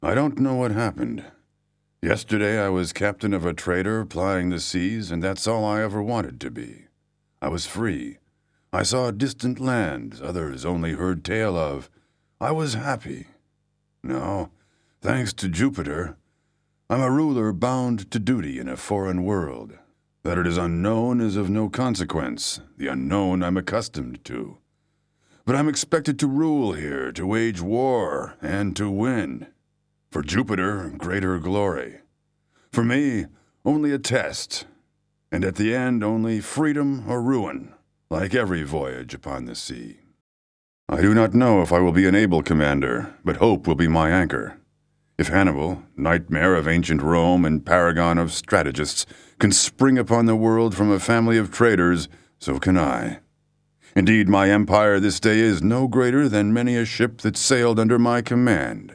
I don't know what happened. Yesterday I was captain of a trader plying the seas, and that's all I ever wanted to be. I was free. I saw distant lands others only heard tale of. I was happy. No, thanks to Jupiter, I'm a ruler bound to duty in a foreign world. That it is unknown is of no consequence. The unknown I'm accustomed to. But I'm expected to rule here, to wage war, and to win. For Jupiter, greater glory. For me, only a test. And at the end, only freedom or ruin, like every voyage upon the sea. I do not know if I will be an able commander, but hope will be my anchor. If Hannibal, nightmare of ancient Rome and paragon of strategists, can spring upon the world from a family of traders, so can I. Indeed, my empire this day is no greater than many a ship that sailed under my command.